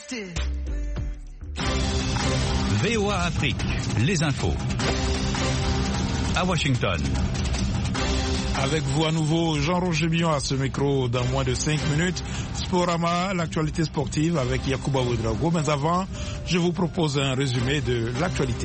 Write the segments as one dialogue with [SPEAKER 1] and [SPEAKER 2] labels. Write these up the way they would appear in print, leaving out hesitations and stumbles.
[SPEAKER 1] VOA Afrique, les infos. À Washington.
[SPEAKER 2] Avec vous à nouveau, Jean-Roger Billon à ce micro dans moins de 5 minutes. Sporama, l'actualité sportive avec Yacouba Ouedraogo. Mais avant, je vous propose un résumé de l'actualité.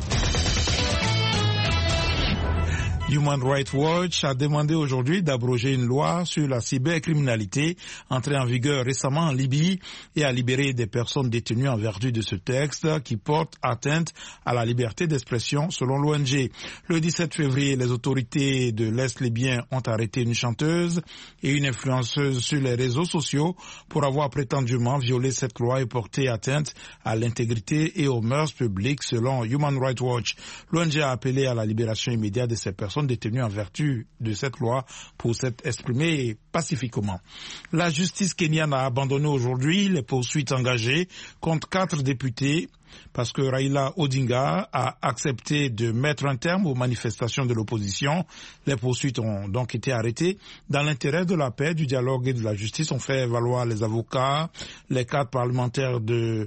[SPEAKER 2] Human Rights Watch a demandé aujourd'hui d'abroger une loi sur la cybercriminalité entrée en vigueur récemment en Libye et à libérer des personnes détenues en vertu de ce texte qui porte atteinte à la liberté d'expression selon l'ONG. Le 17 février, les autorités de l'Est libyen ont arrêté une chanteuse et une influenceuse sur les réseaux sociaux pour avoir prétendument violé cette loi et porté atteinte à l'intégrité et aux mœurs publiques selon Human Rights Watch. L'ONG a appelé à la libération immédiate de ces personnes détenues en vertu de cette loi pour s'être exprimées pacifiquement. La justice kenyane a abandonné aujourd'hui les poursuites engagées contre 4 députés parce que Raila Odinga a accepté de mettre un terme aux manifestations de l'opposition. Les poursuites ont donc été arrêtées. Dans l'intérêt de la paix, du dialogue et de la justice, ont fait valoir les avocats, les 4 parlementaires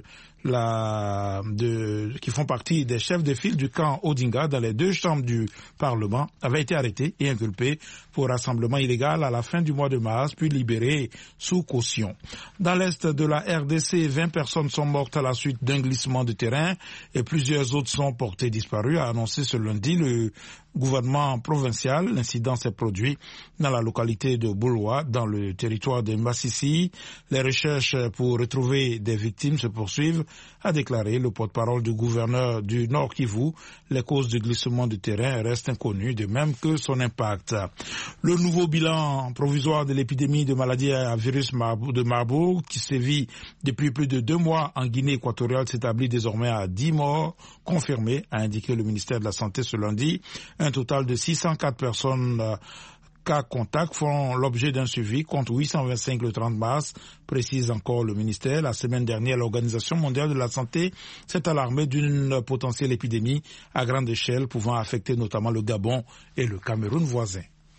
[SPEAKER 2] qui font partie des chefs de file du camp Odinga dans les 2 chambres du Parlement avaient été arrêtés et inculpés pour rassemblement illégal à la fin du mois de mars, puis libérés sous caution. Dans l'est de la RDC, 20 personnes sont mortes à la suite d'un glissement de terrain et plusieurs autres sont portées disparues, a annoncé ce lundi le gouvernement provincial. L'incident s'est produit dans la localité de Bouloua, dans le territoire de Massissi. Les recherches pour retrouver des victimes se poursuivent, a déclaré le porte-parole du gouverneur du Nord Kivu. Les causes du glissement du terrain restent inconnues, de même que son impact. Le nouveau bilan provisoire de l'épidémie de maladie à virus de Marburg, qui sévit depuis plus de 2 mois en Guinée équatoriale, s'établit désormais à 10 morts confirmés, a indiqué le ministère de la Santé ce lundi. Un total de 604 personnes cas contacts font l'objet d'un suivi contre 825 le 30 mars, précise encore le ministère. La semaine dernière, l'Organisation mondiale de la santé s'est alarmée d'une potentielle épidémie à grande échelle pouvant affecter notamment le Gabon et le Cameroun voisin.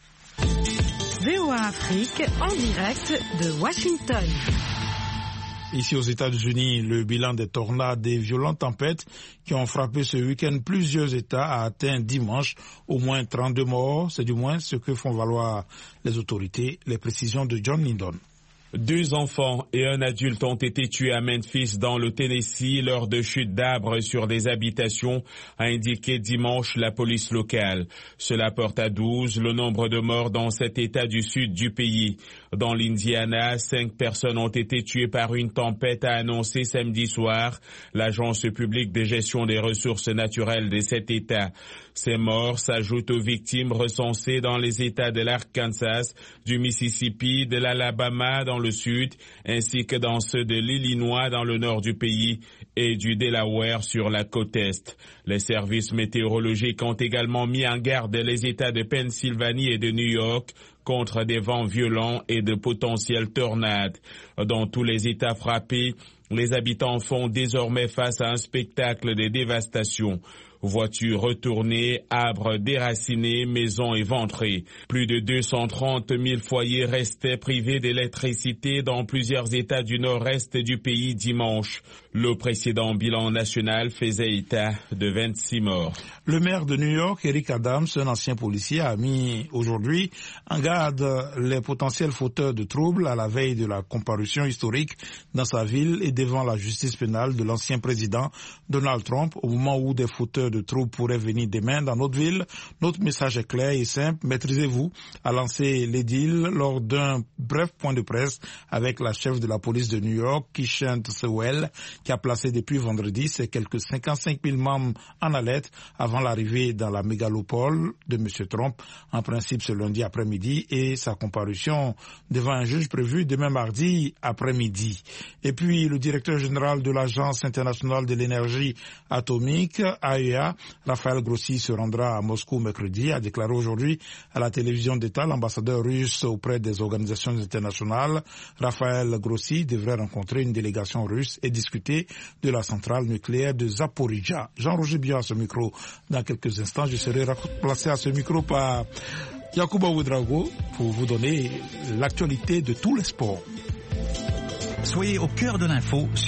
[SPEAKER 3] VOA Afrique en direct de Washington.
[SPEAKER 2] Ici aux États-Unis, le bilan des tornades et violentes tempêtes qui ont frappé ce week-end plusieurs États a atteint dimanche au moins 32 morts. C'est du moins ce que font valoir les autorités. Les précisions de John Lindon.
[SPEAKER 4] 2 enfants et un adulte ont été tués à Memphis dans le Tennessee lors de chutes d'arbres sur des habitations, a indiqué dimanche la police locale. Cela porte à 12 le nombre de morts dans cet État du sud du pays. Dans l'Indiana, 5 personnes ont été tuées par une tempête, a annoncé samedi soir l'Agence publique de gestion des ressources naturelles de cet État. Ces morts s'ajoutent aux victimes recensées dans les États de l'Arkansas, du Mississippi, de l'Alabama dans le sud, ainsi que dans ceux de l'Illinois dans le nord du pays et du Delaware sur la côte est. Les services météorologiques ont également mis en garde les États de Pennsylvanie et de New York contre des vents violents et de potentielles tornades. Dans tous les États frappés, les habitants font désormais face à un spectacle de dévastation. Voitures retournées, arbres déracinés, maisons éventrées. Plus de 230 000 foyers restaient privés d'électricité dans plusieurs États du nord-est du pays dimanche. Le précédent bilan national faisait état de 26 morts.
[SPEAKER 2] Le maire de New York, Eric Adams, un ancien policier, a mis aujourd'hui en garde les potentiels fauteurs de troubles à la veille de la comparution historique dans sa ville et devant la justice pénale de l'ancien président Donald Trump au moment où des fauteurs de troubles pourraient venir demain dans notre ville. Notre message est clair et simple. Maîtrisez-vous, a lancé l'édile lors d'un bref point de presse avec la chef de la police de New York, Keishant Sewell, qui a placé depuis vendredi ses quelques 55 000 membres en alerte avant l'arrivée dans la mégalopole de M. Trump, en principe ce lundi après-midi, et sa comparution devant un juge prévu demain mardi après-midi. Et puis, le directeur général de l'Agence internationale de l'énergie atomique, AEA, Raphaël Grossi, se rendra à Moscou mercredi, a déclaré aujourd'hui à la télévision d'État l'ambassadeur russe auprès des organisations internationales. Raphaël Grossi devrait rencontrer une délégation russe et discuter de la centrale nucléaire de Zaporizhzhia. Jean-Roger Billon à ce micro. Dans quelques instants, je serai remplacé à ce micro par Yacouba Ouedraogo pour vous donner l'actualité de tous les sports.
[SPEAKER 1] Soyez au cœur de l'info.